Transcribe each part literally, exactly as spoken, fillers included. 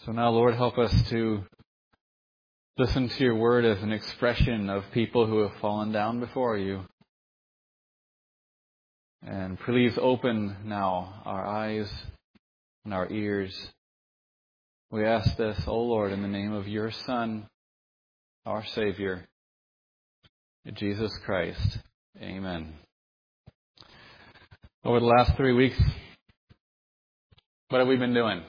So now, Lord, help us to listen to your word as an expression of people who have fallen down before you. And please open now our eyes and our ears. We ask this, O Lord, in the name of your Son, our Savior, Jesus Christ. Amen. Over the last three weeks, what have we been doing?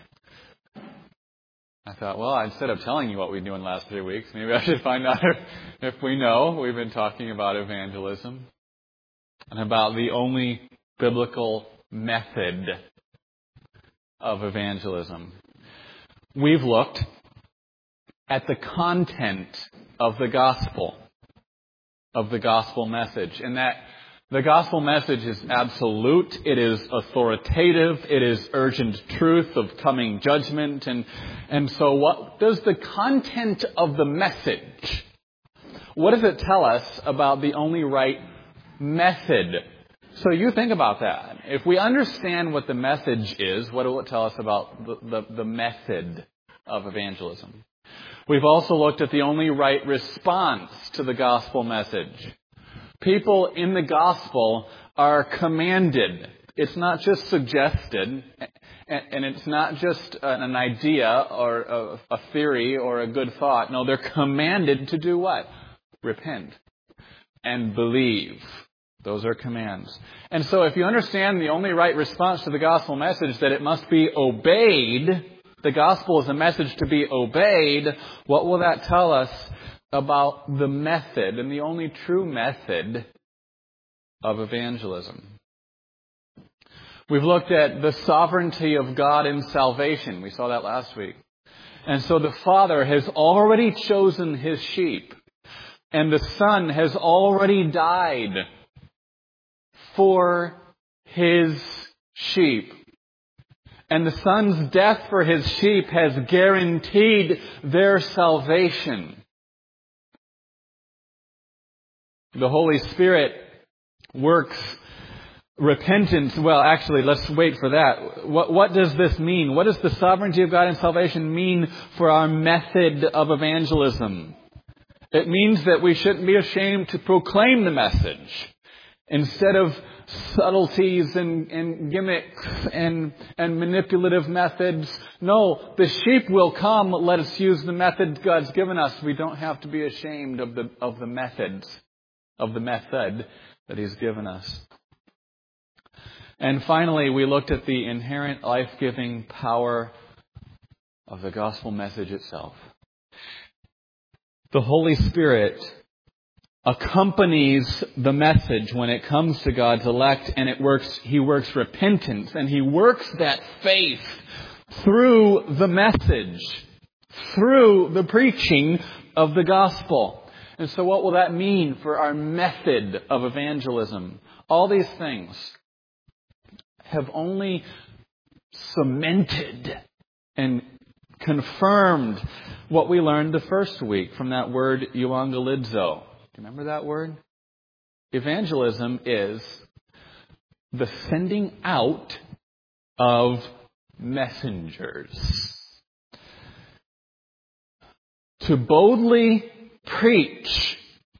I thought, well, instead of telling you what we've been doing the last three weeks, maybe I should find out if, if we know. We've been talking about evangelism and about the only biblical method of evangelism. We've looked at the content of the gospel, of the gospel message, and that the gospel message is absolute, it is authoritative, it is urgent truth of coming judgment. And, and so what does the content of the message, what does it tell us about the only right method? So you think about that. If we understand what the message is, what will it tell us about the, the, the method of evangelism? We've also looked at the only right response to the gospel message. People in the gospel are commanded. It's not just suggested, and it's not just an idea or a theory or a good thought. No, they're commanded to do what? Repent and believe. Those are commands. And so if you understand the only right response to the gospel message, that it must be obeyed, the gospel is a message to be obeyed, what will that tell us about the method and the only true method of evangelism? We've looked at the sovereignty of God in salvation. We saw that last week. And so the Father has already chosen His sheep, and the Son has already died for His sheep. And the Son's death for His sheep has guaranteed their salvation. The Holy Spirit works repentance. Well, actually, let's wait for that. What, what does this mean? What does the sovereignty of God in salvation mean for our method of evangelism? It means that we shouldn't be ashamed to proclaim the message. Instead of subtleties and, and gimmicks and, and manipulative methods, no, the sheep will come. Let us use the method God's given us. We don't have to be ashamed of the of the methods. of the method that He's given us. And finally, we looked at the inherent life-giving power of the gospel message itself. The Holy Spirit accompanies the message when it comes to God's elect, and it works. He works repentance, and He works that faith through the message, through the preaching of the gospel. And so what will that mean for our method of evangelism? All these things have only cemented and confirmed what we learned the first week from that word euangelizo. Do you remember that word? Evangelism is the sending out of messengers to boldly preach,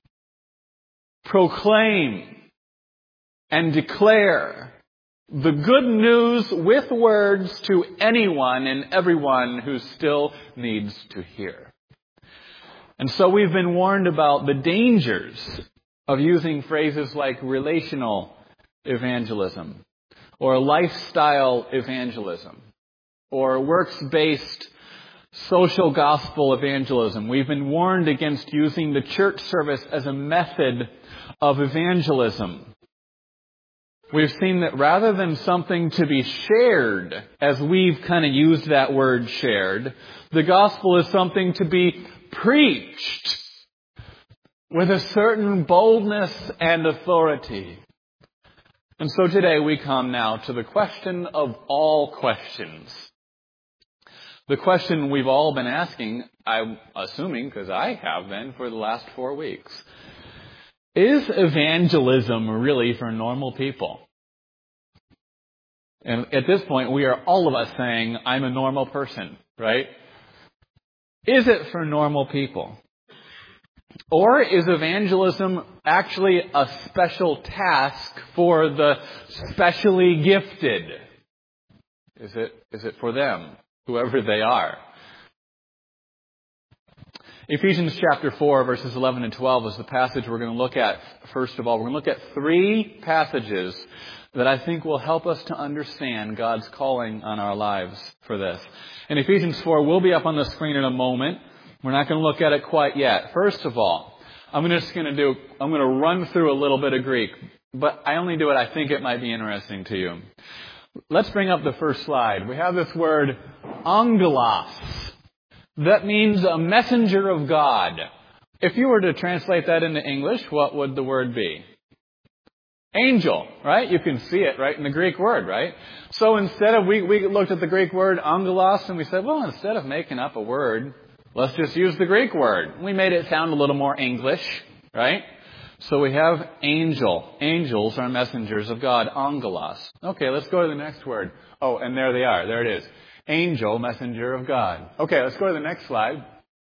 proclaim, and declare the good news with words to anyone and everyone who still needs to hear. And so we've been warned about the dangers of using phrases like relational evangelism, or lifestyle evangelism, or works-based social gospel evangelism. We've been warned against using the church service as a method of evangelism. We've seen that rather than something to be shared, as we've kind of used that word shared, the gospel is something to be preached with a certain boldness and authority. And so today we come now to the question of all questions. The question we've all been asking, I'm assuming, because I have been for the last four weeks. Is evangelism really for normal people? And at this point, we are all of us saying, I'm a normal person, right? Is it for normal people? Or is evangelism actually a special task for the specially gifted? Is it, is it for them, whoever they are? Ephesians chapter four, verses eleven and twelve is the passage we're going to look at. First of all, we're going to look at three passages that I think will help us to understand God's calling on our lives for this. In Ephesians four, we'll be up on the screen in a moment. We're not going to look at it quite yet. First of all, I'm just going to do, I'm going to run through a little bit of Greek, but I only do it, I think it might be interesting to you. Let's bring up the first slide. We have this word, angelos. That means a messenger of God. If you were to translate that into English, what would the word be? Angel, right? You can see it right in the Greek word, right? So instead of, we, we looked at the Greek word angelos and we said, well, instead of making up a word, let's just use the Greek word. We made it sound a little more English, right? So we have angel. Angels are messengers of God, angelos. Okay, let's go to the next word. Oh, and there they are. There it is. Angel, messenger of God. Okay, let's go to the next slide.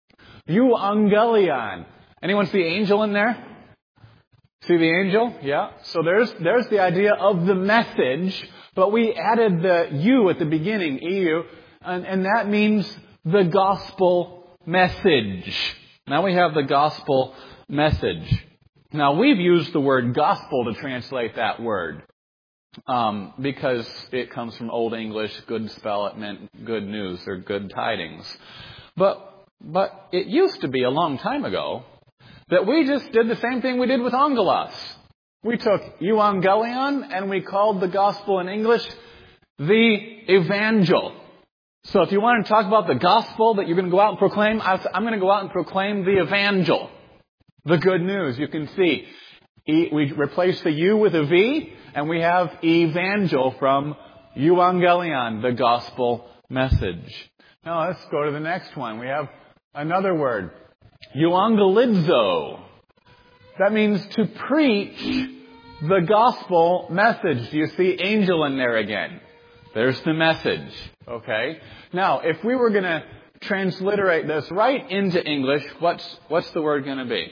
Euangelion. Anyone see angel in there? See the angel? Yeah. So there's there's the idea of the message, but we added the U at the beginning, E U, and, and that means the gospel message. Now we have the gospel message. Now we've used the word gospel to translate that word. Um, because it comes from Old English, good spell, it meant good news or good tidings. But, but it used to be a long time ago that we just did the same thing we did with angelos. We took euangelion and we called the gospel in English the evangel. So if you want to talk about the gospel that you're going to go out and proclaim, I'm going to go out and proclaim the evangel, the good news. You can see we replace the U with a V, and we have evangel from euangelion, the gospel message. Now let's go to the next one. We have another word, euangelizo. That means to preach the gospel message. Do you see angel in there again? There's the message. Okay. Now, if we were going to transliterate this right into English, what's what's the word going to be?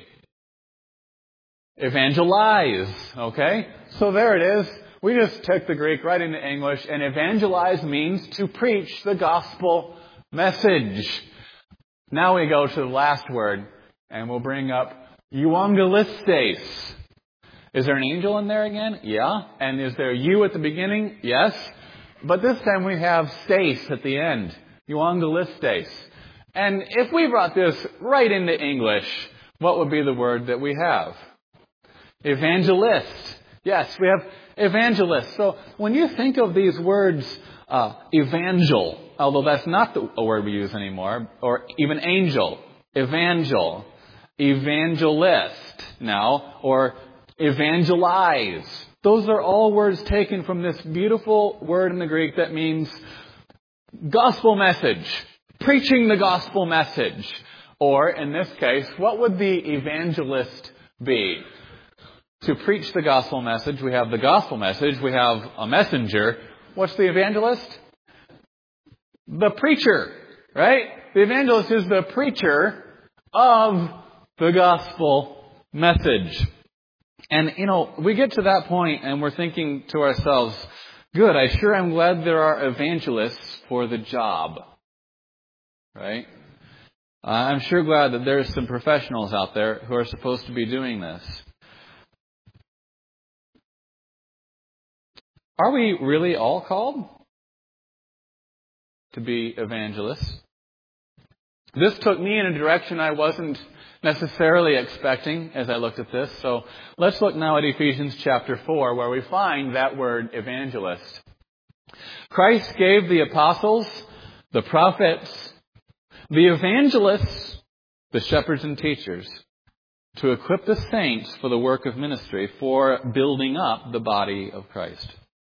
Evangelize. Okay? So there it is. We just took the Greek right into English, and evangelize means to preach the gospel message. Now we go to the last word, and we'll bring up euangelistes. Is there an angel in there again? Yeah. And is there you at the beginning? Yes. But this time we have stes at the end. Euangelistes. And if we brought this right into English, what would be the word that we have? Evangelist. Yes, we have evangelist. So when you think of these words, uh, evangel, although that's not the, a word we use anymore, or even angel, evangel, evangelist now, or evangelize. Those are all words taken from this beautiful word in the Greek that means gospel message, preaching the gospel message. Or in this case, what would the evangelist be? To preach the gospel message, we have the gospel message, we have a messenger. What's the evangelist? The preacher, right? The evangelist is the preacher of the gospel message. And, you know, we get to that point and we're thinking to ourselves, good, I sure am glad there are evangelists for the job. Right? I'm sure glad that there's some professionals out there who are supposed to be doing this. Are we really all called to be evangelists? This took me in a direction I wasn't necessarily expecting as I looked at this. So let's look now at Ephesians chapter four, where we find that word evangelist. Christ gave the apostles, the prophets, the evangelists, the shepherds and teachers, to equip the saints for the work of ministry, for building up the body of Christ.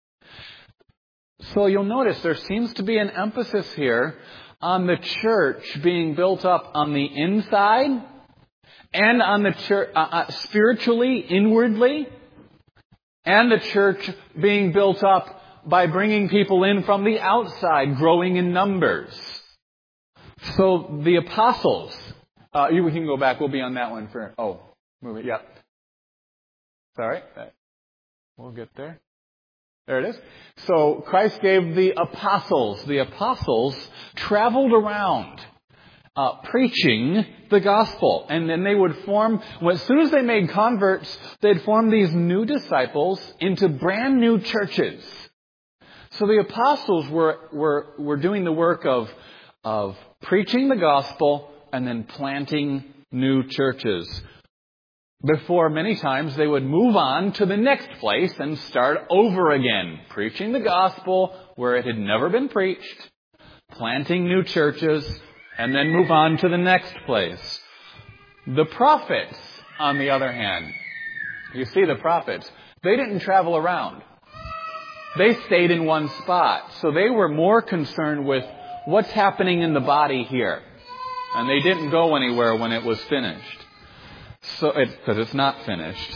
So you'll notice there seems to be an emphasis here on the church being built up on the inside and on the church uh, uh, spiritually, inwardly, and the church being built up by bringing people in from the outside, growing in numbers. So the apostles, uh, you can go back. We'll be on that one for, oh, move it. Yep. Sorry. We'll get there. There it is. So Christ gave the apostles. The apostles traveled around uh, preaching the gospel. And then they would form, well, as soon as they made converts, they'd form these new disciples into brand new churches. So the apostles were, were, were doing the work of, of preaching the gospel and then planting new churches. Before many times they would move on to the next place and start over again, preaching the gospel where it had never been preached, planting new churches, and then move on to the next place. The prophets, on the other hand, you see the prophets, they didn't travel around. They stayed in one spot. So they were more concerned with what's happening in the body here. And they didn't go anywhere when it was finished. So it, because it's not finished.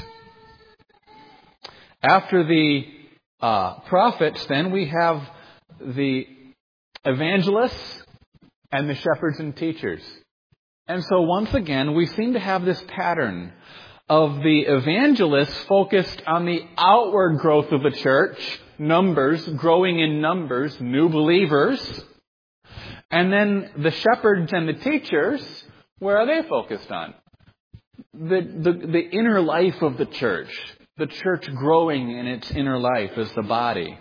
After the uh, prophets, then we have the evangelists and the shepherds and teachers. And so once again, we seem to have this pattern of the evangelists focused on the outward growth of the church, numbers, growing in numbers, new believers. And then the shepherds and the teachers, where are they focused on? The, the, the inner life of the church. The church growing in its inner life as the body.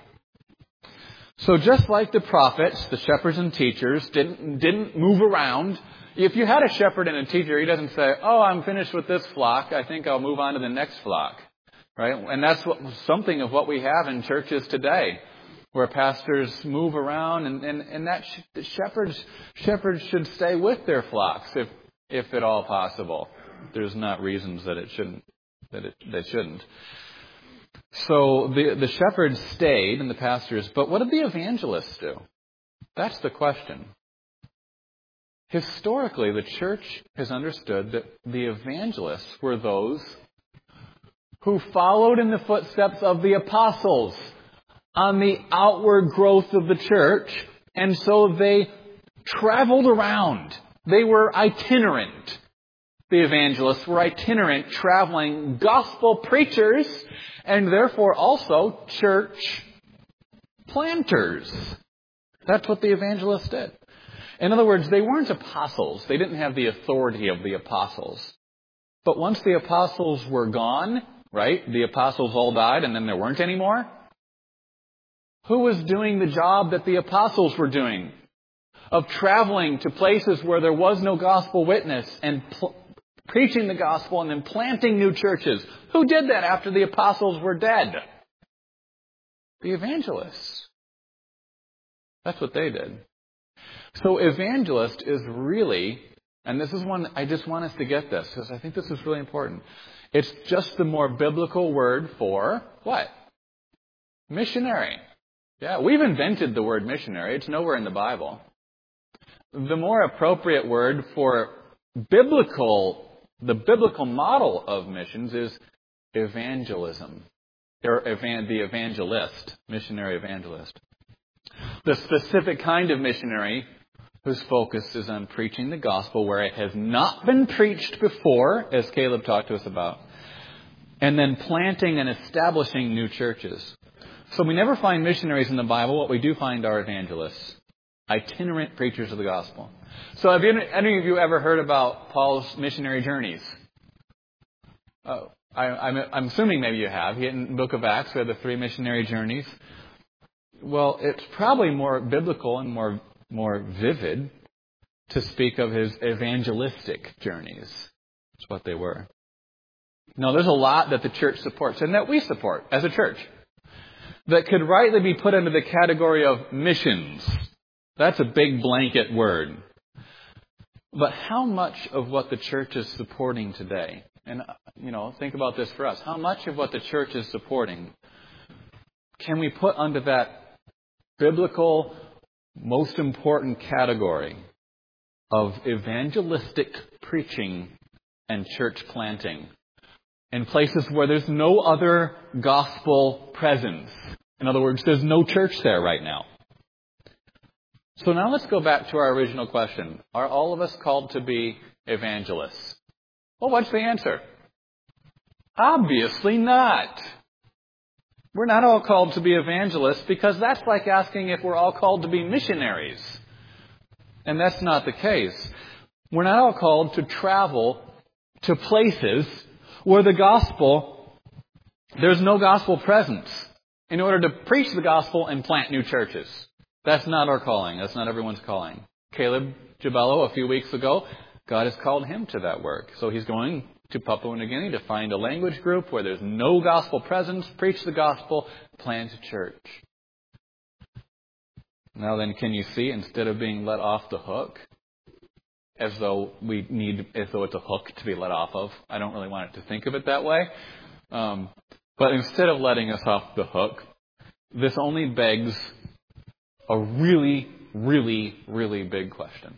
So just like the prophets, the shepherds and teachers didn't, didn't move around. If you had a shepherd and a teacher, he doesn't say, oh, I'm finished with this flock. I think I'll move on to the next flock. Right? And that's what, something of what we have in churches today, where pastors move around, and, and, and that sh- shepherds shepherds should stay with their flocks if if at all possible. There's not reasons that it shouldn't that it, they shouldn't. So the the shepherds stayed and the pastors, but what did the evangelists do? That's the question. Historically, the church has understood that the evangelists were those who followed in the footsteps of the apostles on the outward growth of the church, and so they traveled around. They were itinerant. The evangelists were itinerant, traveling gospel preachers, and therefore also church planters. That's what the evangelists did. In other words, they weren't apostles. They didn't have the authority of the apostles. But once the apostles were gone, right? The apostles all died and then there weren't any more. Who was doing the job that the apostles were doing? Of traveling to places where there was no gospel witness and pl- preaching the gospel and then planting new churches. Who did that after the apostles were dead? The evangelists. That's what they did. So evangelist is really, and this is one, I just want us to get this because I think this is really important. It's just the more biblical word for what? Missionary. Yeah, we've invented the word missionary. It's nowhere in the Bible. The more appropriate word for biblical, the biblical model of missions is evangelism. Or evan, the evangelist, missionary evangelist. The specific kind of missionary whose focus is on preaching the gospel where it has not been preached before, as Caleb talked to us about, and then planting and establishing new churches. So we never find missionaries in the Bible. What we do find are evangelists, itinerant preachers of the gospel. So have you, any of you ever heard about Paul's missionary journeys? Oh, I, I'm, I'm assuming maybe you have. In the book of Acts, we have the three missionary journeys. Well, it's probably more biblical and more more vivid to speak of his evangelistic journeys. That's what they were. Now, there's a lot that the church supports and that we support as a church that could rightly be put under the category of missions. That's a big blanket word. But how much of what the church is supporting today, and, you know, think about this for us, how much of what the church is supporting can we put under that biblical, most important category of evangelistic preaching and church planting in places where there's no other gospel presence, In other words, there's no church there right now. So now let's go back to our original question. Are all of us called to be evangelists? Well, what's the answer? Obviously not. We're not all called to be evangelists because that's like asking if we're all called to be missionaries. And that's not the case. We're not all called to travel to places where the gospel, there's no gospel presence in order to preach the gospel and plant new churches. That's not our calling. That's not everyone's calling. Caleb Jabello, a few weeks ago, God has called him to that work. So he's going to Papua New Guinea to find a language group where there's no gospel presence, preach the gospel, plant a church. Now then, can you see, instead of being let off the hook, as though we need, as though it's a hook to be let off of, I don't really want it to think of it that way. Um, but instead of letting us off the hook, this only begs a really, really, really big question.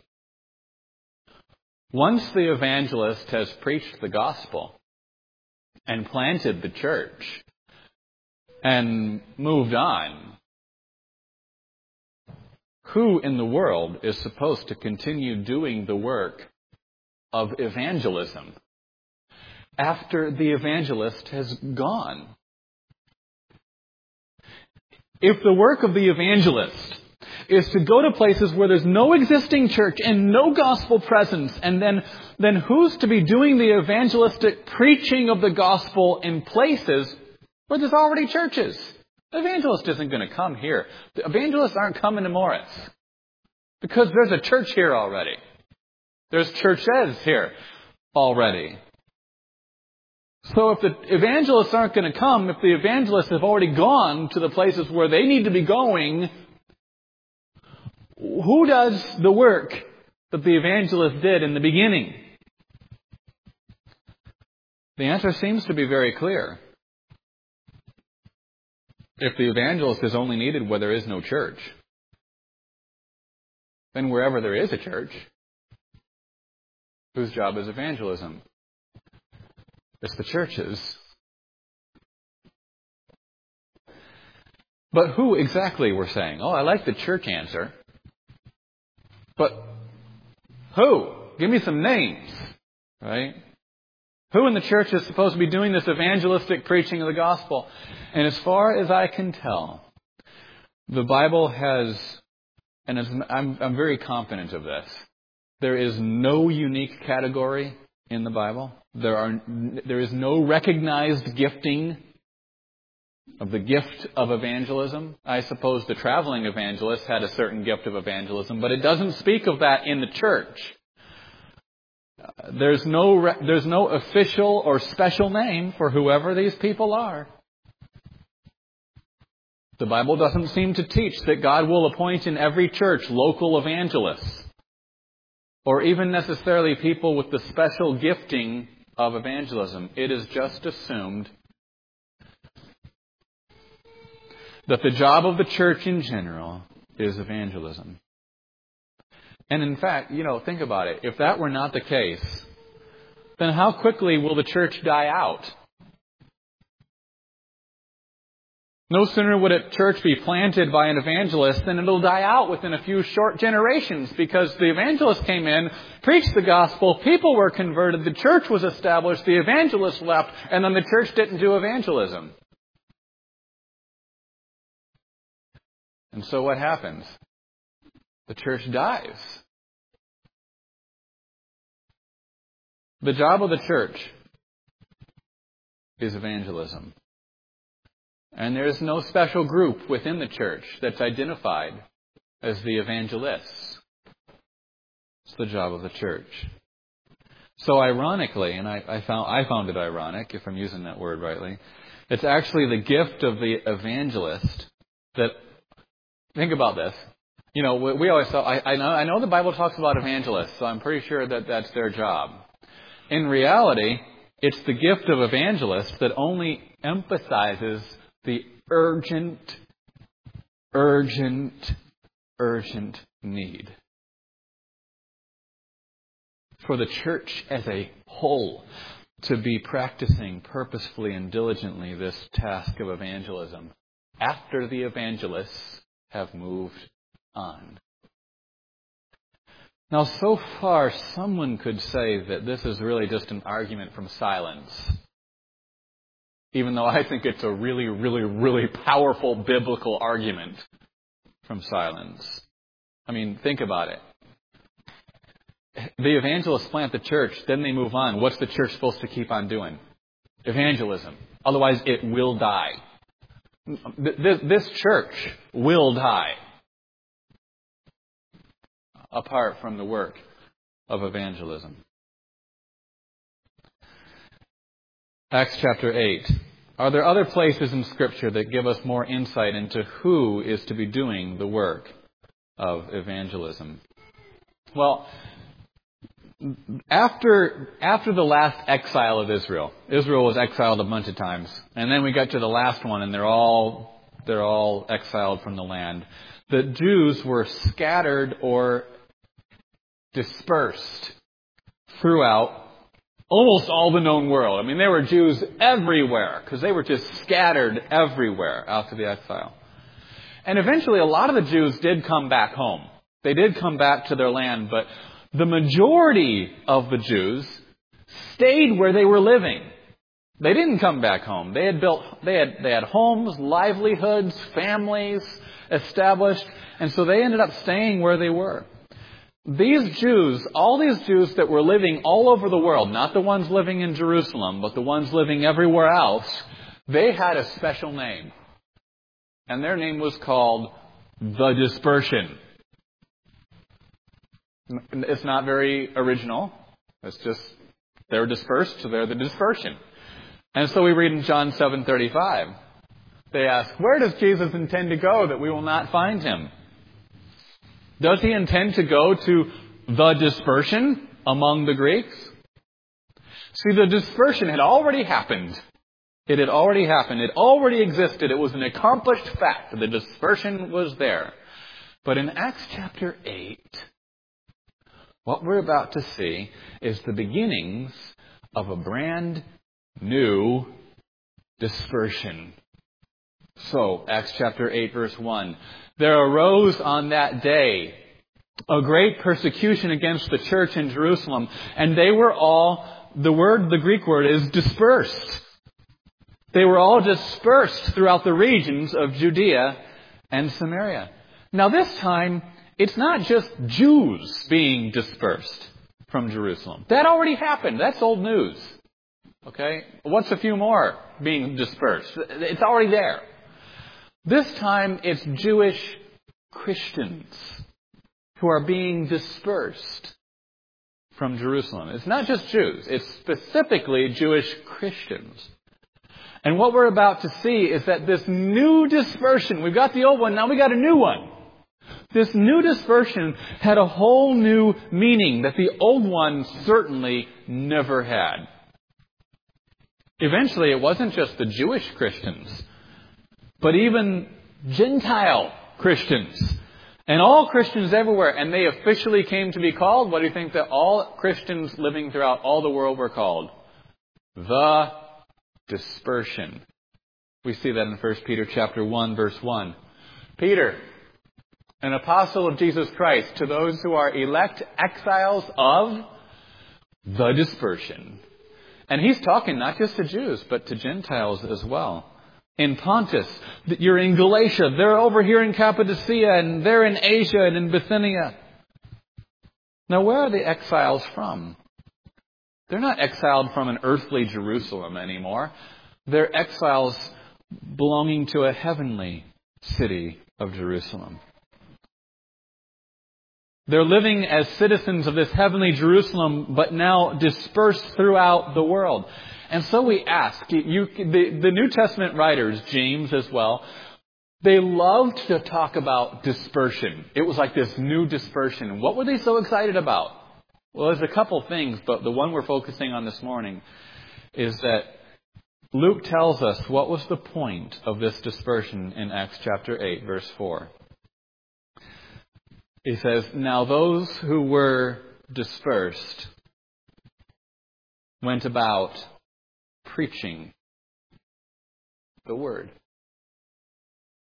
Once the evangelist has preached the gospel and planted the church and moved on, who in the world is supposed to continue doing the work of evangelism after the evangelist has gone? If the work of the evangelist is to go to places where there's no existing church and no gospel presence, and then, then who's to be doing the evangelistic preaching of the gospel in places where there's already churches? The evangelist isn't going to come here. The evangelists aren't coming to Morris because there's a church here already. There's churches here already. So if the evangelists aren't going to come, if the evangelists have already gone to the places where they need to be going, who does the work that the evangelist did in the beginning? The answer seems to be very clear. If the evangelist is only needed where there is no church, then wherever there is a church, whose job is evangelism? It's the churches. But who exactly, we're saying? Oh, I like the church answer. But who? Give me some names, right? Who in the church is supposed to be doing this evangelistic preaching of the gospel? And as far as I can tell, the Bible has, and as I'm, I'm very confident of this, there is no unique category in the Bible. There are, there is no recognized gifting of the gift of evangelism. I suppose the traveling evangelist had a certain gift of evangelism, but it doesn't speak of that in the church. There's no, there's no official or special name for whoever these people are. The Bible doesn't seem to teach that God will appoint in every church local evangelists, or even necessarily people with the special gifting of evangelism. It is just assumed that the job of the church in general is evangelism. And in fact, you know, think about it. If that were not the case, then how quickly will the church die out? No sooner would a church be planted by an evangelist than it'll die out within a few short generations, because the evangelist came in, preached the gospel, people were converted, the church was established, the evangelist left, and then the church didn't do evangelism. And so what happens? The church dies. The job of the church is evangelism. And there's no special group within the church that's identified as the evangelists. It's the job of the church. So ironically, and I, I found I found it ironic, if I'm using that word rightly, it's actually the gift of the evangelist that, think about this. You know, we, we always thought, I, I know I know the Bible talks about evangelists, so I'm pretty sure that that's their job. In reality, it's the gift of evangelist that only emphasizes the urgent, urgent, urgent need for the church as a whole to be practicing purposefully and diligently this task of evangelism after the evangelists have moved on. Now, so far, someone could say that this is really just an argument from silence. Even though I think it's a really, really, really powerful biblical argument from silence. I mean, think about it. The evangelists plant the church, then they move on. What's the church supposed to keep on doing? Evangelism. Otherwise, it will die. This church will die apart from the work of evangelism. Acts chapter eight. Are there other places in Scripture that give us more insight into who is to be doing the work of evangelism? Well, after after the last exile of Israel, Israel was exiled a bunch of times, and then we got to the last one, and they're all they're all exiled from the land. The Jews were scattered or dispersed throughout almost all the known world. I mean, there were Jews everywhere because they were just scattered everywhere after the exile. And eventually, a lot of the Jews did come back home. They did come back to their land, but the majority of the Jews stayed where they were living. They didn't come back home. They had built, they had, they had homes, livelihoods, families established, and so they ended up staying where they were. These Jews, all these Jews that were living all over the world, not the ones living in Jerusalem, but the ones living everywhere else, they had a special name. And their name was called the Dispersion. It's not very original. It's just, they're dispersed, so they're the Dispersion. And so we read in John seven thirty-five, they ask, where does Jesus intend to go that we will not find him? Does he intend to go to the dispersion among the Greeks? See, the dispersion had already happened. It had already happened. It already existed. It was an accomplished fact. The dispersion was there. But in Acts chapter eight, what we're about to see is the beginnings of a brand new dispersion. So, Acts chapter eight, verse one. There arose on that day a great persecution against the church in Jerusalem, and they were all, the word, the Greek word is dispersed. They were all dispersed throughout the regions of Judea and Samaria. Now this time, it's not just Jews being dispersed from Jerusalem. That already happened. That's old news. Okay? What's a few more being dispersed? It's already there. This time, it's Jewish Christians who are being dispersed from Jerusalem. It's not just Jews. It's specifically Jewish Christians. And what we're about to see is that this new dispersion, we've got the old one, now we got a new one. This new dispersion had a whole new meaning that the old one certainly never had. Eventually, it wasn't just the Jewish Christians, but even Gentile Christians. And all Christians everywhere. And they officially came to be called, what do you think that all Christians living throughout all the world were called? The dispersion. We see that in First Peter chapter one, verse one. Peter, an apostle of Jesus Christ, to those who are elect exiles of the dispersion. And he's talking not just to Jews, but to Gentiles as well. In Pontus, you're in Galatia, they're over here in Cappadocia, and they're in Asia and in Bithynia. Now, where are the exiles from? They're not exiled from an earthly Jerusalem anymore. They're exiles belonging to a heavenly city of Jerusalem. They're living as citizens of this heavenly Jerusalem, but now dispersed throughout the world. And so we ask, you, the, the New Testament writers, James as well, they loved to talk about dispersion. It was like this new dispersion. What were they so excited about? Well, there's a couple things, but the one we're focusing on this morning is that Luke tells us what was the point of this dispersion in Acts chapter eight, verse four. He says, now those who were dispersed went about preaching the word.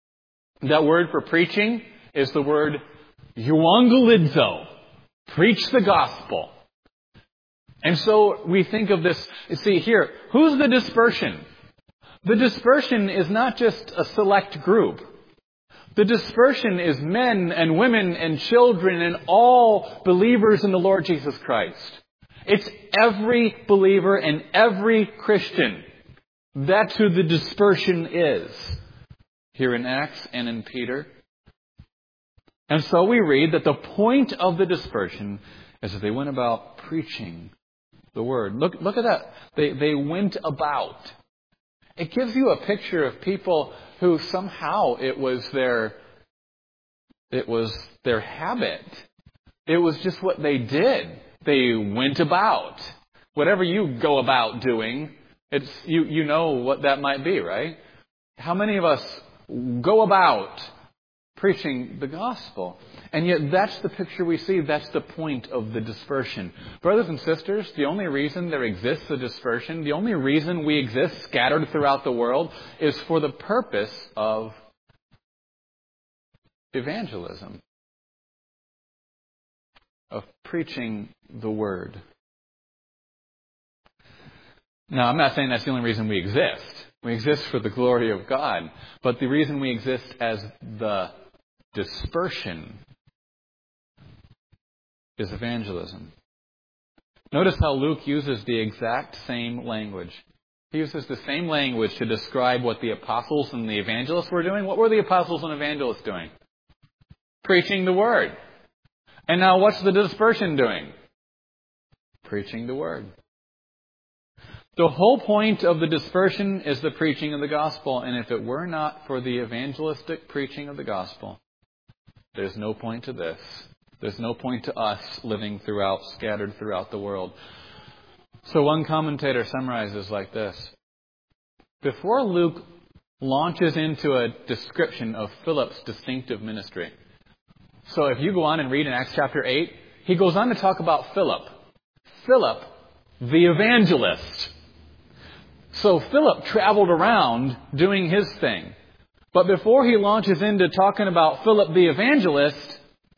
That word for preaching is the word euangelizo. Preach the gospel. And so we think of this, you see here, who's the dispersion? The dispersion is not just a select group. The dispersion is men and women and children and all believers in the Lord Jesus Christ. It's every believer and every Christian. That's who the dispersion is. Here in Acts and in Peter. And so we read that the point of the dispersion is that they went about preaching the word. Look, look at that. They, they went about. It gives you a picture of people who somehow it was their, it was their habit. It was just what they did. They went about. Whatever you go about doing, it's, you, you know what that might be, right? How many of us go about preaching the gospel? And yet that's the picture we see. That's the point of the dispersion. Brothers and sisters, the only reason there exists a dispersion, the only reason we exist scattered throughout the world is for the purpose of evangelism. Of preaching the word. Now, I'm not saying that's the only reason we exist. We exist for the glory of God. But the reason we exist as the dispersion is evangelism. Notice how Luke uses the exact same language. He uses the same language to describe what the apostles and the evangelists were doing. What were the apostles and evangelists doing? Preaching the word. And now what's the dispersion doing? Preaching the word. The whole point of the dispersion is the preaching of the gospel. And if it were not for the evangelistic preaching of the gospel, there's no point to this. There's no point to us living throughout, scattered throughout the world. So one commentator summarizes like this. Before Luke launches into a description of Philip's distinctive ministry. So if you go on and read in Acts chapter eight, he goes on to talk about Philip. Philip, the evangelist. So Philip traveled around doing his thing. But before he launches into talking about Philip the evangelist,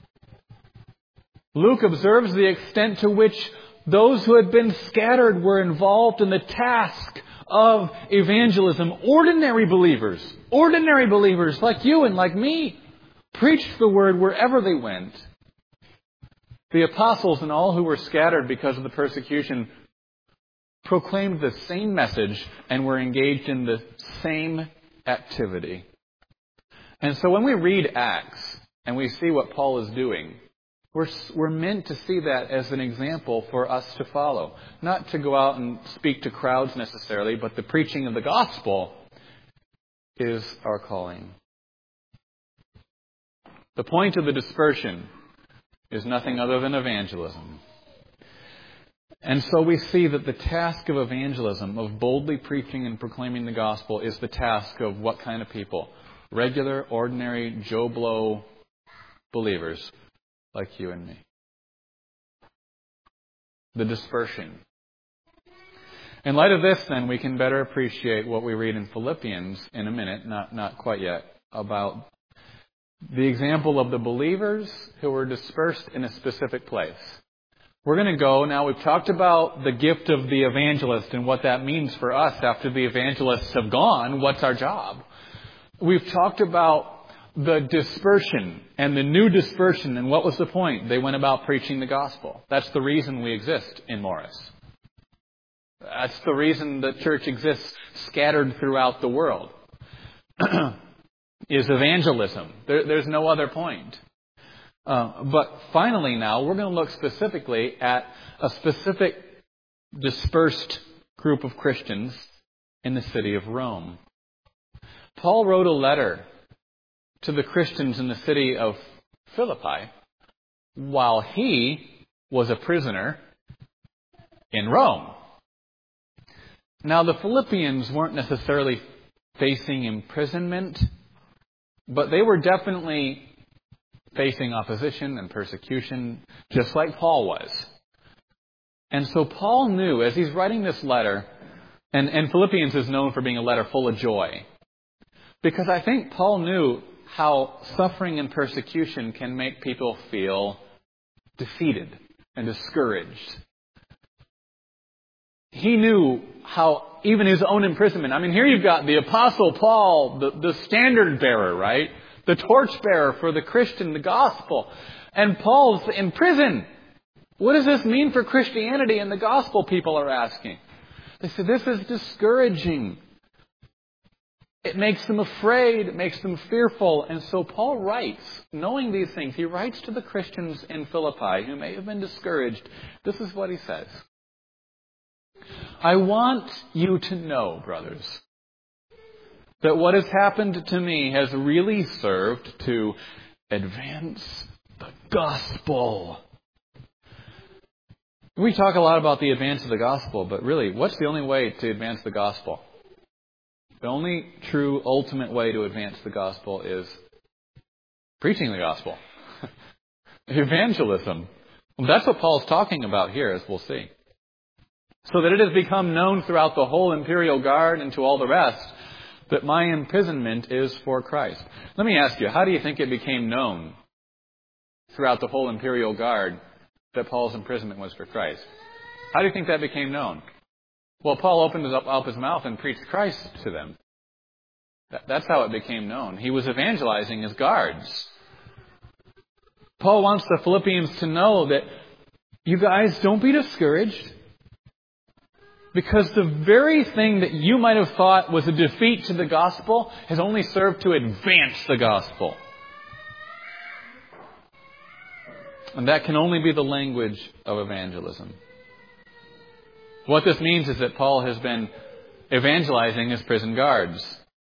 Luke observes the extent to which those who had been scattered were involved in the task of evangelism. Ordinary believers, ordinary believers like you and like me, preached the word wherever they went. The apostles and all who were scattered because of the persecution proclaimed the same message and were engaged in the same activity. And so when we read Acts and we see what Paul is doing, we're, we're meant to see that as an example for us to follow. Not to go out and speak to crowds necessarily, but the preaching of the gospel is our calling. The point of the dispersion is nothing other than evangelism. And so we see that the task of evangelism, of boldly preaching and proclaiming the gospel, is the task of what kind of people? Regular, ordinary, Joe Blow believers like you and me. The dispersion. In light of this, then, we can better appreciate what we read in Philippians in a minute, not, not quite yet, about the example of the believers who were dispersed in a specific place. We're going to go, now we've talked about the gift of the evangelist and what that means for us after the evangelists have gone. What's our job? We've talked about the dispersion and the new dispersion, and what was the point? They went about preaching the gospel. That's the reason we exist in Morris. That's the reason the church exists scattered throughout the world. Is evangelism. There, there's no other point. Uh, but finally now, we're going to look specifically at a specific dispersed group of Christians in the city of Rome. Paul wrote a letter to the Christians in the city of Philippi while he was a prisoner in Rome. Now, the Philippians weren't necessarily facing imprisonment, but they were definitely facing opposition and persecution, just like Paul was. And so Paul knew, as he's writing this letter, and, and Philippians is known for being a letter full of joy, because I think Paul knew how suffering and persecution can make people feel defeated and discouraged. He knew how even his own imprisonment, I mean, here you've got the Apostle Paul, the, the standard bearer, right? The torchbearer for the Christian, the gospel. And Paul's in prison. What does this mean for Christianity and the gospel, people are asking? They say, this is discouraging. It makes them afraid. It makes them fearful. And so Paul writes, knowing these things, he writes to the Christians in Philippi who may have been discouraged. This is what he says. I want you to know, brothers, that what has happened to me has really served to advance the gospel. We talk a lot about the advance of the gospel, but really, what's the only way to advance the gospel? The only true, ultimate way to advance the gospel is preaching the gospel. Evangelism. Well, that's what Paul's talking about here, as we'll see. So that it has become known throughout the whole imperial guard and to all the rest that my imprisonment is for Christ. Let me ask you, how do you think it became known throughout the whole imperial guard that Paul's imprisonment was for Christ? How do you think that became known? Well, Paul opened up, up his mouth and preached Christ to them. That, that's how it became known. He was evangelizing his guards. Paul wants the Philippians to know that you guys, don't be discouraged. Because the very thing that you might have thought was a defeat to the gospel has only served to advance the gospel. And that can only be the language of evangelism. What this means is that Paul has been evangelizing his prison guards.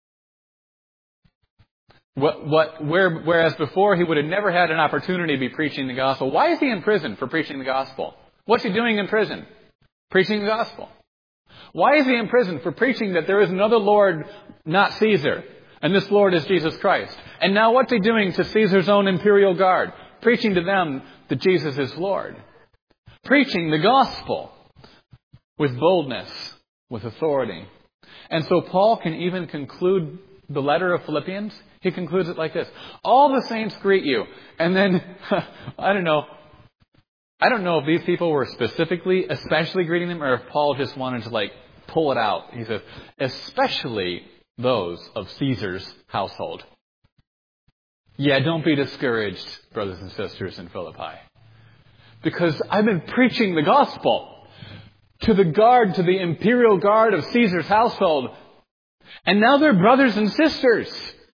What, what, where, whereas before he would have never had an opportunity to be preaching the gospel. Why is he in prison for preaching the gospel? What's he doing in prison? Preaching the gospel. Why is he in prison? For preaching that there is another Lord, not Caesar. And this Lord is Jesus Christ. And now what's he doing to Caesar's own imperial guard? Preaching to them that Jesus is Lord. Preaching the gospel with boldness, with authority. And so Paul can even conclude the letter of Philippians. He concludes it like this. All the saints greet you. And then, I don't know, I don't know if these people were specifically, especially greeting them, or if Paul just wanted to like pull it out. He says, especially those of Caesar's household. Yeah, don't be discouraged, brothers and sisters in Philippi. Because I've been preaching the gospel to the guard, to the imperial guard of Caesar's household. And now they're brothers and sisters.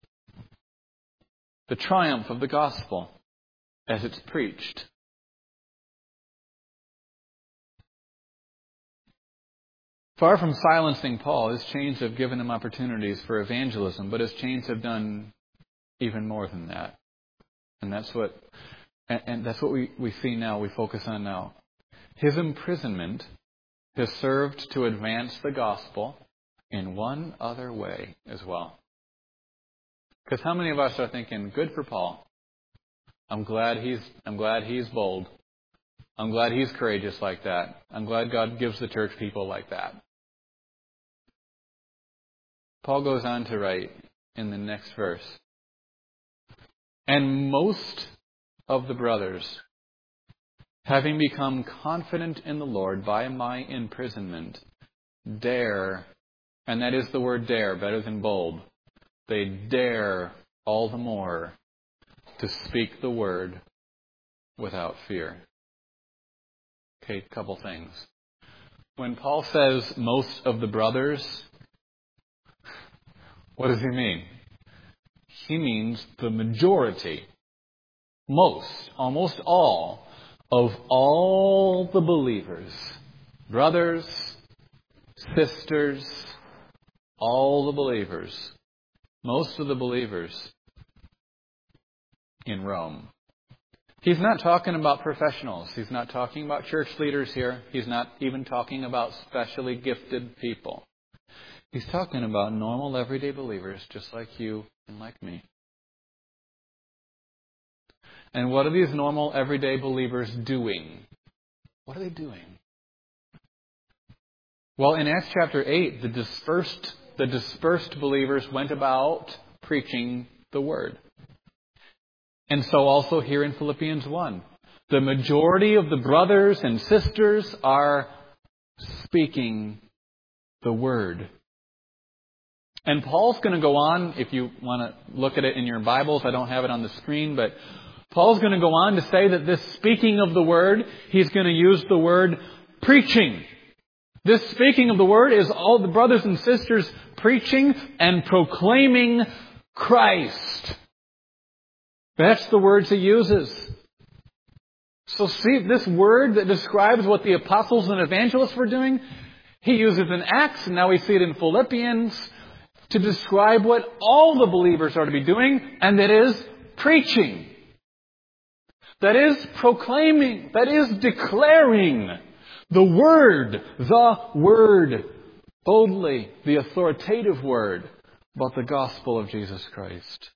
The triumph of the gospel as it's preached. Far from silencing Paul, his chains have given him opportunities for evangelism, but his chains have done even more than that. And that's what and, and that's what we, we see now, we focus on now. His imprisonment has served to advance the gospel in one other way as well. Because how many of us are thinking, good for Paul. I'm glad he's I'm glad he's bold. I'm glad he's courageous like that. I'm glad God gives the church people like that. Paul goes on to write in the next verse. And most of the brothers, having become confident in the Lord by my imprisonment, dare, and that is the word dare, better than bold, they dare all the more to speak the word without fear. Okay, a couple things. When Paul says most of the brothers, what does he mean? He means the majority, most, almost all, of all the believers, brothers, sisters, all the believers, most of the believers in Rome. He's not talking about professionals. He's not talking about church leaders here. He's not even talking about specially gifted people. He's talking about normal, everyday believers just like you and like me. And what are these normal, everyday believers doing? What are they doing? Well, in Acts chapter eight, the dispersed, the dispersed believers went about preaching the word. And so also here in Philippians one. The majority of the brothers and sisters are speaking the Word. And Paul's going to go on, if you want to look at it in your Bibles, I don't have it on the screen, but Paul's going to go on to say that this speaking of the Word, he's going to use the word preaching. This speaking of the Word is all the brothers and sisters preaching and proclaiming Christ. That's the words he uses. So see, this word that describes what the apostles and evangelists were doing, he uses in Acts, and now we see it in Philippians, to describe what all the believers are to be doing, and that is preaching. That is proclaiming. That is declaring the Word, the Word, boldly, the authoritative Word about the gospel of Jesus Christ.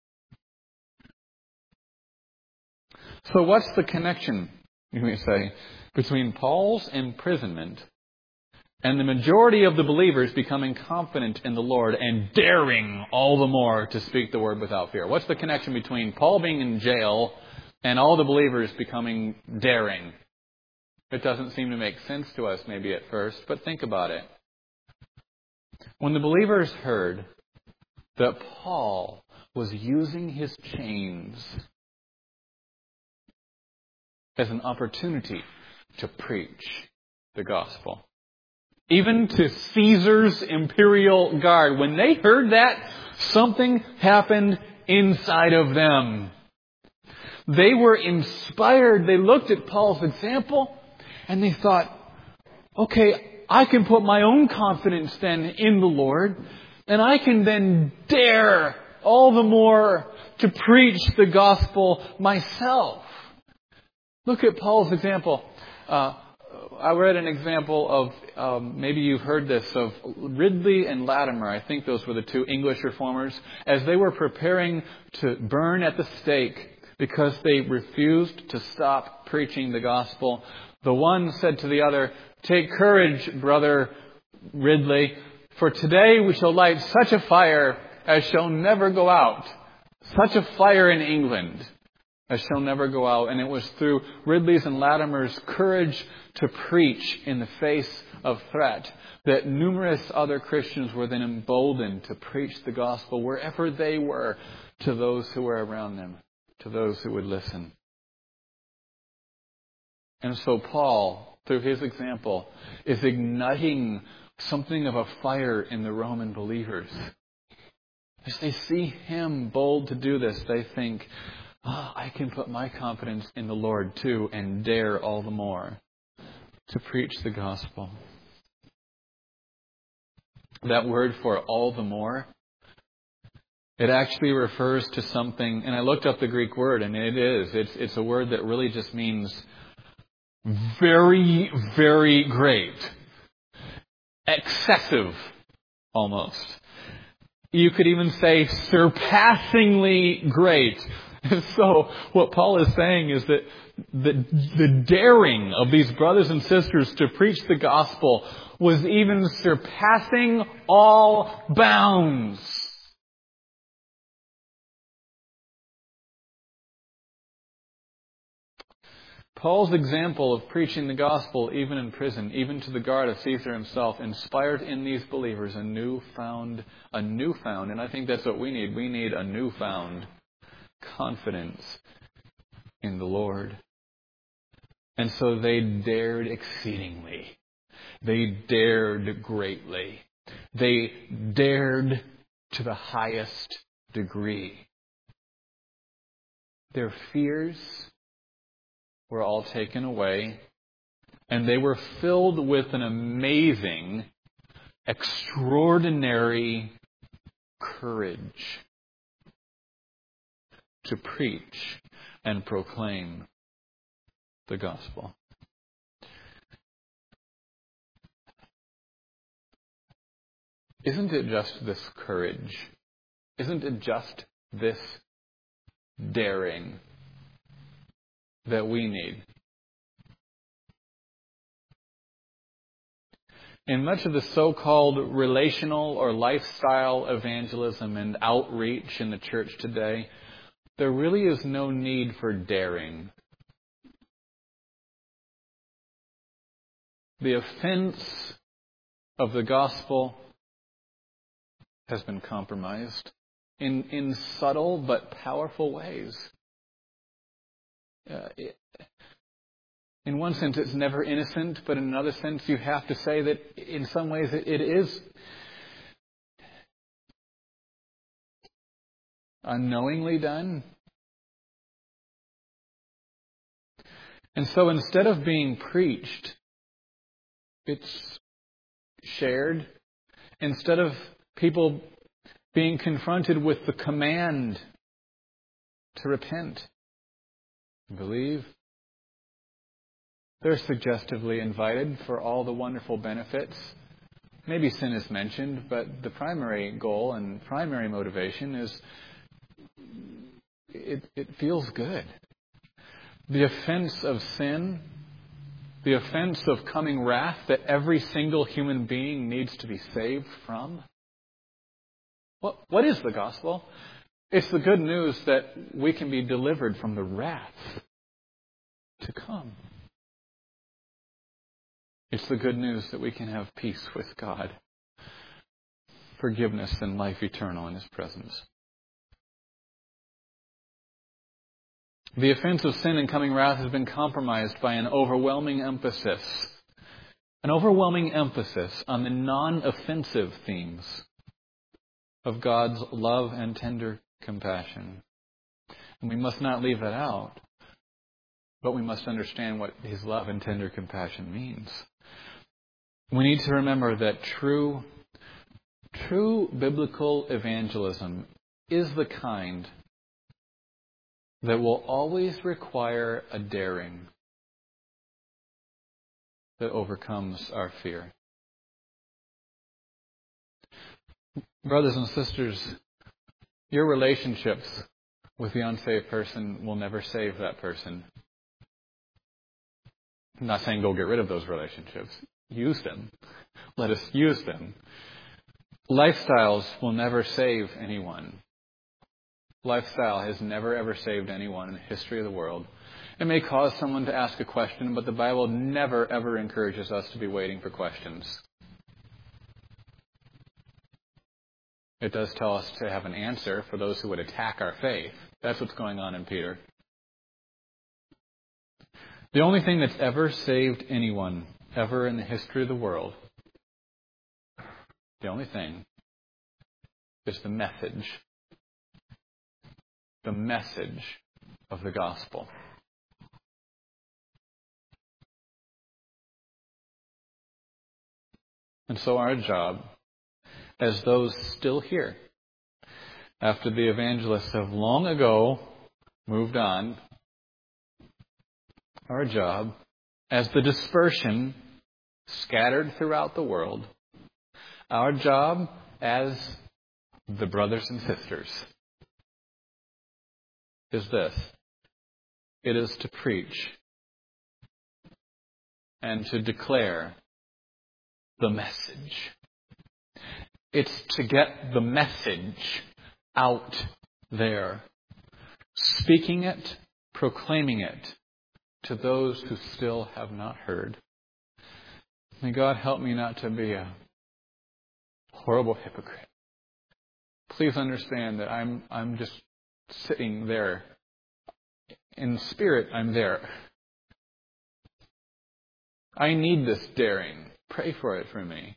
So what's the connection, you may say, between Paul's imprisonment and the majority of the believers becoming confident in the Lord and daring all the more to speak the Word without fear? What's the connection between Paul being in jail and all the believers becoming daring? It doesn't seem to make sense to us maybe at first, but think about it. When the believers heard that Paul was using his chains as an opportunity to preach the gospel, even to Caesar's imperial guard, when they heard that, something happened inside of them. They were inspired. They looked at Paul's example and they thought, okay, I can put my own confidence then in the Lord, and I can then dare all the more to preach the gospel myself. Look at Paul's example. Uh, I read an example of, um, maybe you've heard this, of Ridley and Latimer. I think those were the two English reformers. As they were preparing to burn at the stake because they refused to stop preaching the gospel, the one said to the other, "Take courage, brother Ridley, for today we shall light such a fire as shall never go out." Such a fire in England as shall never go out. And it was through Ridley's and Latimer's courage to preach in the face of threat that numerous other Christians were then emboldened to preach the gospel wherever they were to those who were around them, to those who would listen. And so Paul, through his example, is igniting something of a fire in the Roman believers. As they see him bold to do this, they think, oh, I can put my confidence in the Lord too and dare all the more to preach the gospel. That word for all the more, it actually refers to something, and I looked up the Greek word, and it is, it's, it's a word that really just means very, very great. Excessive, almost. You could even say surpassingly great. So what Paul is saying is that the, the daring of these brothers and sisters to preach the gospel was even surpassing all bounds. Paul's example of preaching the gospel even in prison, even to the guard of Caesar himself, inspired in these believers a newfound, a newfound, and I think that's what we need. We need a newfound confidence in the Lord. And so they dared exceedingly. They dared greatly. They dared to the highest degree. Their fears were all taken away, and they were filled with an amazing, extraordinary courage to preach and proclaim the gospel. Isn't it just this courage? Isn't it just this daring that we need? In much of the so-called relational or lifestyle evangelism and outreach in the church today, there really is no need for daring. The offense of the gospel has been compromised in, in subtle but powerful ways. Uh, it, in one sense, it's never innocent, but in another sense, you have to say that in some ways it, it is unknowingly done. And so instead of being preached, it's shared. Instead of people being confronted with the command to repent and believe, they're suggestively invited for all the wonderful benefits. Maybe sin is mentioned, but the primary goal and primary motivation is it, it feels good. The offense of sin, the offense of coming wrath that every single human being needs to be saved from. What, what is the gospel? It's the good news that we can be delivered from the wrath to come. It's the good news that we can have peace with God, forgiveness and life eternal in His presence. The offense of sin and coming wrath has been compromised by an overwhelming emphasis, an overwhelming emphasis on the non-offensive themes of God's love and tender compassion. And we must not leave that out, but we must understand what His love and tender compassion means. We need to remember that true, true biblical evangelism is the kind that will always require a daring that overcomes our fear. Brothers and sisters, your relationships with the unsaved person will never save that person. I'm not saying go get rid of those relationships. Use them. Let us use them. Lifestyles will never save anyone. Lifestyle has never ever saved anyone in the history of the world. It may cause someone to ask a question, but the Bible never ever encourages us to be waiting for questions. It does tell us to have an answer for those who would attack our faith. That's what's going on in Peter. The only thing that's ever saved anyone, ever in the history of the world, the only thing is the message. The message of the gospel. And so our job, as those still here, after the evangelists have long ago moved on, our job, as the dispersion scattered throughout the world, our job as the brothers and sisters is this. It is to preach and to declare the message. It's to get the message out there, speaking it, proclaiming it to those who still have not heard. May God help me not to be a horrible hypocrite. Please understand that I'm I'm just sitting there. In spirit, I'm there. I need this daring. Pray for it for me.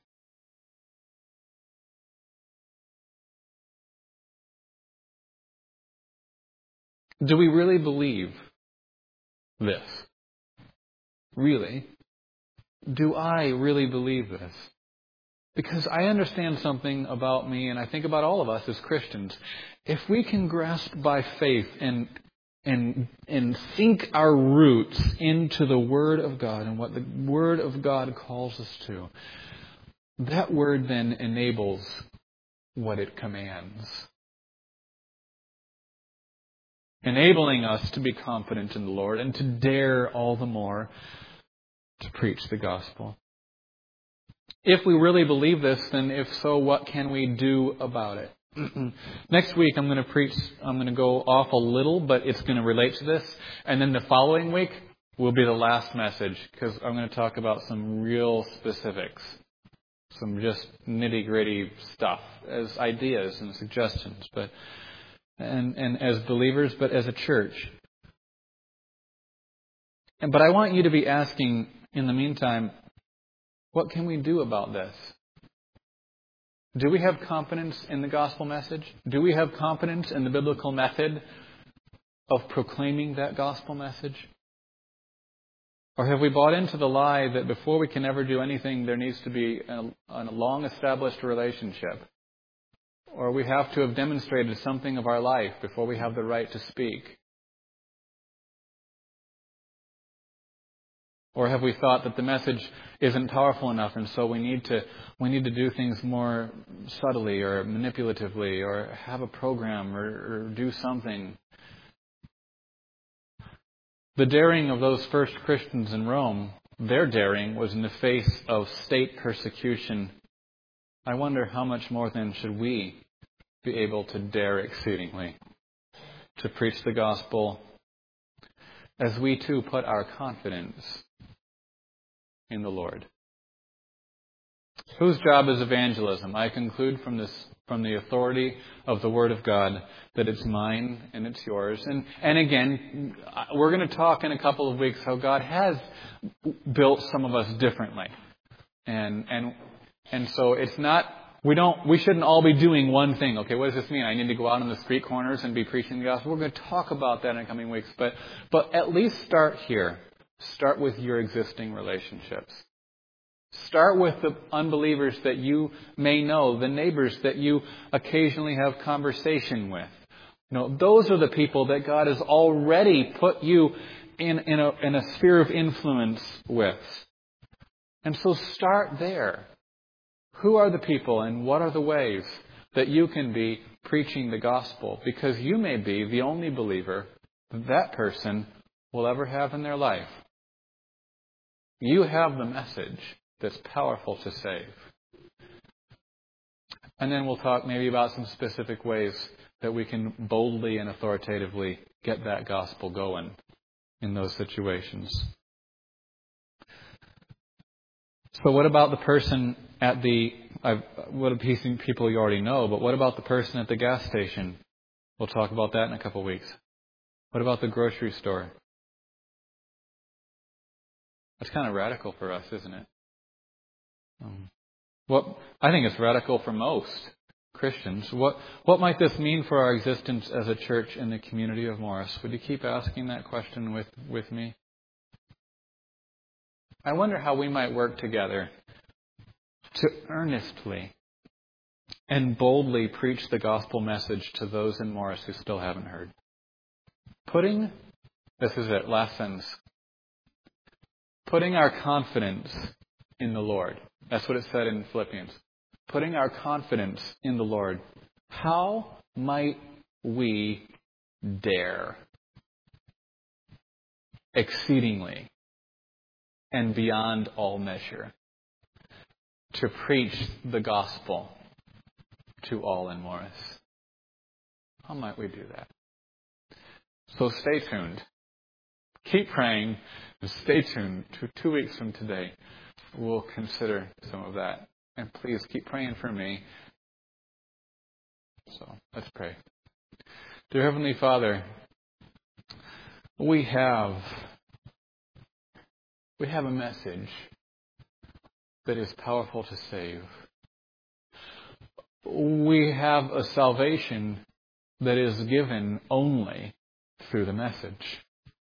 Do we really believe this? Really? Do I really believe this? Because I understand something about me, and I think about all of us as Christians. If we can grasp by faith and and and sink our roots into the Word of God and what the Word of God calls us to, that Word then enables what it commands. Enabling us to be confident in the Lord and to dare all the more to preach the gospel. If we really believe this, then if so, what can we do about it? Next week I'm going to preach, I'm going to go off a little, but it's going to relate to this. And then the following week will be the last message, because I'm going to talk about some real specifics. Some just nitty-gritty stuff as ideas and suggestions, but and, and as believers, but as a church. And, but I want you to be asking, in the meantime, what can we do about this? Do we have confidence in the gospel message? Do we have confidence in the biblical method of proclaiming that gospel message? Or have we bought into the lie that before we can ever do anything, there needs to be a, a long-established relationship? Or we have to have demonstrated something of our life before we have the right to speak? Or have we thought that the message isn't powerful enough, and so we need to we need to do things more subtly or manipulatively, or have a program, or, or do something? The daring of those first Christians in Rome, their daring was in the face of state persecution. I wonder how much more then should we be able to dare exceedingly to preach the gospel as we too put our confidence in the Lord. Whose job is evangelism? I conclude from this, from the authority of the Word of God, that it's mine and it's yours. And and again, we're going to talk in a couple of weeks how God has built some of us differently, and and and so it's not we don't we shouldn't all be doing one thing. Okay, what does this mean? I need to go out on the street corners and be preaching the gospel. We're going to talk about that in the coming weeks, but but at least start here. Start with your existing relationships. Start with the unbelievers that you may know, the neighbors that you occasionally have conversation with. You know, those are the people that God has already put you in, in, a, in a sphere of influence with. And so start there. Who are the people and what are the ways that you can be preaching the gospel? Because you may be the only believer that that person will ever have in their life. You have the message that's powerful to save. And then we'll talk maybe about some specific ways that we can boldly and authoritatively get that gospel going in those situations. So what about the person at the, I've, what a piece of people you already know, but what about the person at the gas station? We'll talk about that in a couple of weeks. What about the grocery store? That's kind of radical for us, isn't it? Um, what I think it's radical for most Christians. What what might this mean for our existence as a church in the community of Morris? Would you keep asking that question with, with me? I wonder how we might work together to earnestly and boldly preach the gospel message to those in Morris who still haven't heard. Putting, this is it, last sentence. Putting our confidence in the Lord. That's what it said in Philippians. Putting our confidence in the Lord. How might we dare exceedingly and beyond all measure to preach the gospel to all in Morris? How might we do that? So stay tuned. Keep praying. And stay tuned. To two weeks from today, we'll consider some of that. And please keep praying for me. So let's pray. Dear Heavenly Father, we have we have a message that is powerful to save. We have a salvation that is given only through the message.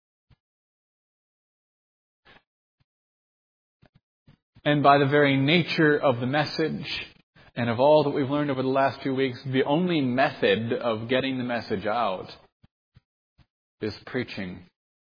And by the very nature of the message and of all that we've learned over the last few weeks, the only method of getting the message out is preaching,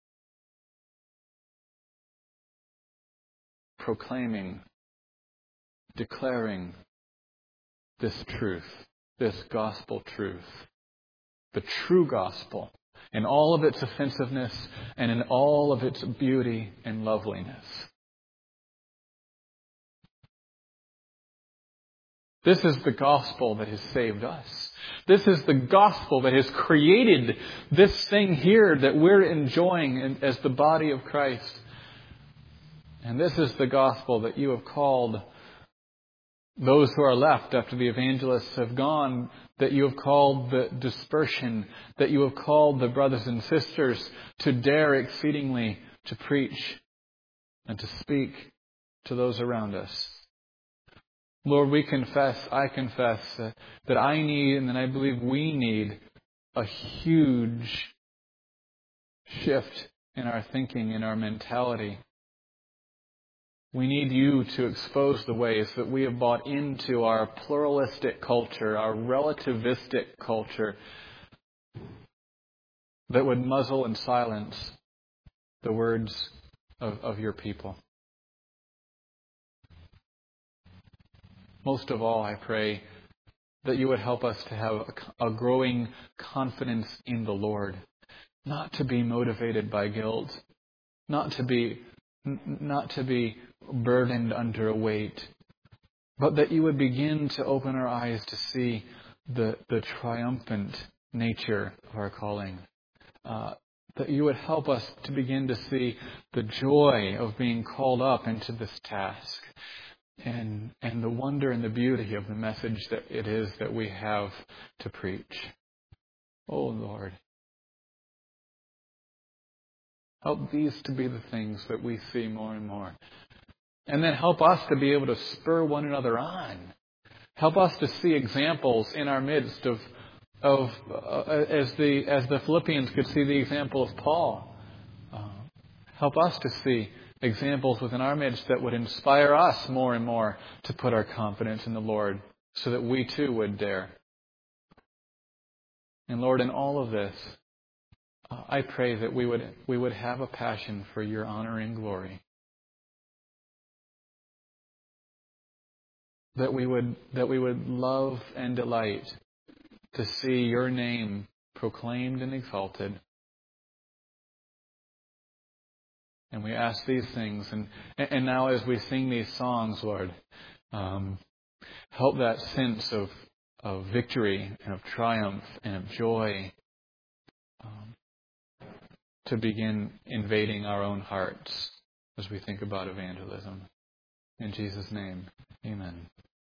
proclaiming, declaring this truth, this gospel truth, the true gospel, in all of its offensiveness and in all of its beauty and loveliness. This is the gospel that has saved us. This is the gospel that has created this thing here that we're enjoying as the body of Christ. And this is the gospel that you have called those who are left after the evangelists have gone, that you have called the dispersion, that you have called the brothers and sisters to dare exceedingly to preach and to speak to those around us. Lord, we confess, I confess uh, that I need and that I believe we need a huge shift in our thinking, in our mentality. We need you to expose the ways that we have bought into our pluralistic culture, our relativistic culture, that would muzzle and silence the words of, of your people. Most of all, I pray that you would help us to have a, a growing confidence in the Lord, not to be motivated by guilt, not to be not to be burdened under a weight, but that you would begin to open our eyes to see the the triumphant nature of our calling. Uh, that you would help us to begin to see the joy of being called up into this task, and and the wonder and the beauty of the message that it is that we have to preach. Oh Lord, help these to be the things that we see more and more. And then help us to be able to spur one another on. Help us to see examples in our midst of, of uh, as the as the Philippians could see the example of Paul. Uh, help us to see examples within our midst that would inspire us more and more to put our confidence in the Lord, so that we too would dare. And Lord, in all of this, uh, I pray that we would we would have a passion for your honor and glory. That we would that we would love and delight to see your name proclaimed and exalted. And we ask these things, and and now as we sing these songs, Lord, um, help that sense of of victory and of triumph and of joy um, to begin invading our own hearts as we think about evangelism. In Jesus' name, amen.